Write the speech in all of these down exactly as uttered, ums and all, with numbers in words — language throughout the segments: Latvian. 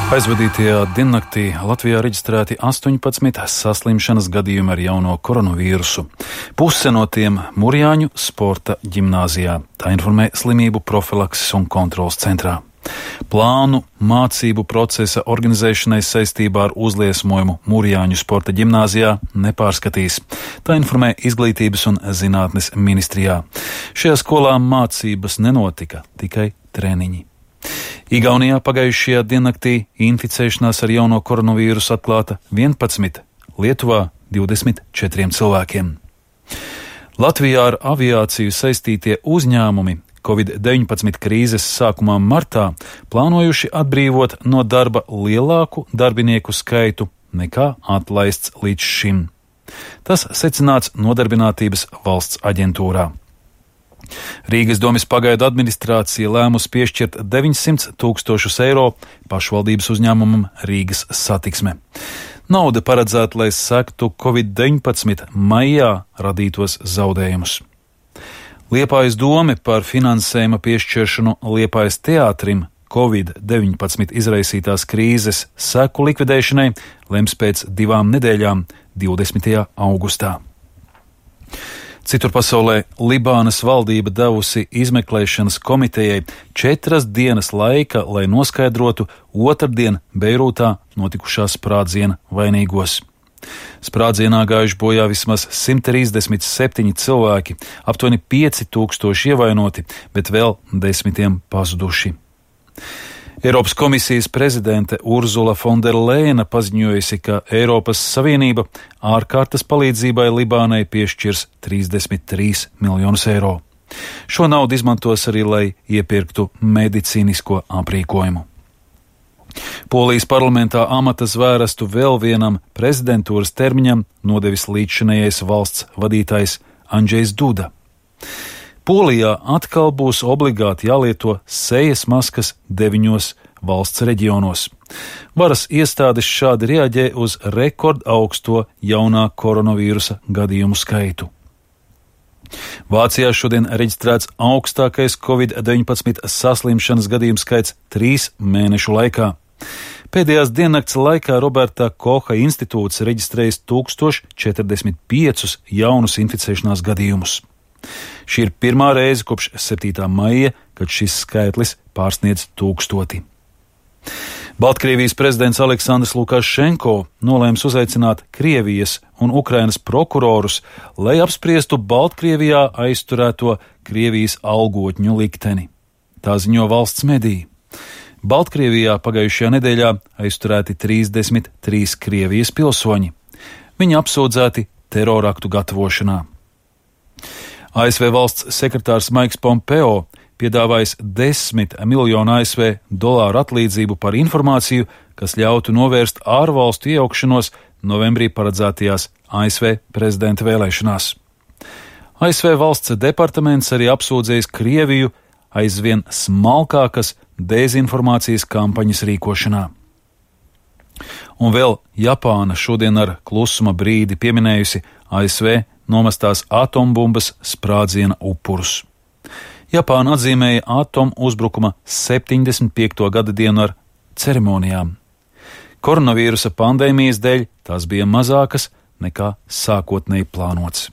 Aizvadītajā diennaktī Latvijā reģistrēti astoņpadsmit saslimšanas gadījumi ar jauno koronavīrusu. Puse no tiem Mūrjāņu sporta ģimnāzijā, tā informē Slimību profilakses un kontroles centrā. Plānu mācību procesa organizēšanai saistībā ar uzliesmojumu Mūrjāņu sporta ģimnāzijā nepārskatīs. Tā informē Izglītības un zinātnes ministrijā. Šajā skolā mācības nenotika, tikai treniņi. Igaunijā pagājušajā diennaktī inficēšanās ar jauno koronavīrusu atklāta vienpadsmit, Lietuvā divdesmit četriem cilvēkiem. Latvijā ar aviāciju saistītie uzņēmumi covid deviņpadsmit krīzes sākumā martā plānojuši atbrīvot no darba lielāku darbinieku skaitu nekā atlaists līdz šim. Tas secināts Nodarbinātības valsts aģentūrā. Rīgas domes pagaidu administrācija lēmusi piešķirt deviņsimt tūkstošus eiro pašvaldības uzņēmumam Rīgas Satiksme. Nauda paredzēta, lai sektu covid deviņpadsmit maijā radītos zaudējumus. Liepājas dome par finansējuma piešķiršanu Liepājas teātrim covid deviņpadsmit izraisītās krīzes seku likvidēšanai lems pēc divām nedēļām, divdesmitajā augustā. Citur pasaulē Libānas valdība devusi izmeklēšanas komitejai četras dienas laika, lai noskaidrotu otrdien Beirūtā notikušā sprādziena vainīgos. Sprādzienā gājuši bojā vismaz simt trīsdesmit septiņi cilvēki, aptuveni pieci tūkstoši ievainoti, bet vēl desmitiem pazuduši. Eiropas komisijas prezidente Urzula Fonderleina paziņojusi, ka Eiropas Savienība ārkārtas palīdzībai Libānai piešķirs trīsdesmit trīs miljonus eiro. Šo naudu izmantos arī, lai iepirktu medicīnisko aprīkojumu. Polijas parlamentā amata zvērestu vēl vienam prezidentūras termiņam nodevis līdzšinējais valsts vadītājs Andžejs Duda. Polijā atkal būs obligāti jālieto sejas maskas deviņos valsts reģionos. Varas iestādes šādi reaģē uz rekordaugsto jaunā koronavīrusa gadījumu skaitu. Vācijā šodien reģistrēts augstākais covid deviņpadsmit saslimšanas gadījumu skaits trīs mēnešu laikā. Pēdējās diennakts laikā Roberta Koha institūts reģistrējis tūkstoš četrdesmit piecus jaunus inficēšanās gadījumus. Šī ir pirmā reize kopš septītā maija, kad šis skaitlis pārsniedz tūkstoti. Baltkrievijas prezidents Aleksandrs Lukašenko nolēms uzaicināt Krievijas un Ukrainas prokurorus, lai apspriestu Baltkrievijā aizturēto Krievijas algotņu likteni. Tā ziņo valsts mediji. Baltkrievijā pagājušajā nedēļā aizturēti trīsdesmit trīs Krievijas pilsoņi. Viņi apsūdzēti teroraktu gatavošanā. A S V valsts sekretārs Maiks Pompeo piedāvājis desmit miljonu A S V dolāru atlīdzību par informāciju, kas ļautu novērst ārvalstu iejaukšanos novembrī paredzētajās A S V prezidenta vēlēšanās. A S V valsts departaments arī apsūdzējis Krieviju aizvien smalkākas dezinformācijas kampaņas rīkošanā. Un vēl Japāna šodien ar klusuma brīdi pieminējusi A S V nomestās atombumbas sprādziena upurus. Japāna atzīmēja atomu uzbrukuma septiņdesmit piekto gada dienu ar ceremonijām. Koronavīrusa pandēmijas dēļ tās bija mazākas nekā sākotnēji plānots.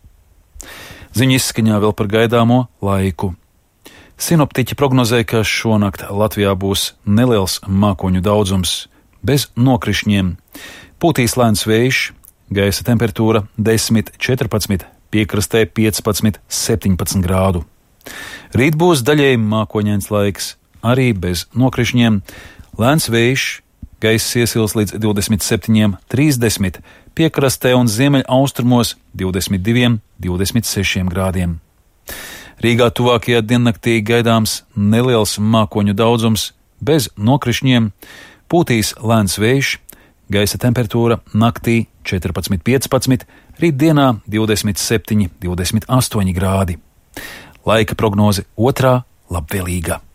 Ziņa izskaņā vēl par gaidāmo laiku. Sinoptiķi prognozē, ka šonakt Latvijā būs neliels mākoņu daudzums, bez nokrišņiem. Pūtīs lēns vējš, gaisa temperatūra desmit četrpadsmit, piekrastē piecpadsmit septiņpadsmit grādu. Rīt būs daļēji mākoņains laiks, arī bez nokrišņiem, lēns vējš, gaisa iesils līdz divdesmit septiņiem trīsdesmit, piekrastē un ziemeļaustrumos divdesmit diviem divdesmit sešiem grādiem. Rīgā tuvākajā diennaktī gaidāms neliels mākoņu daudzums, bez nokrišņiem, pūtīs lēns vējš, gaisa temperatūra naktī četrpadsmit piecpadsmit, rītdienā divdesmit septiņi divdesmit astoņi grādi. Laika prognoze otrā labvēlīga.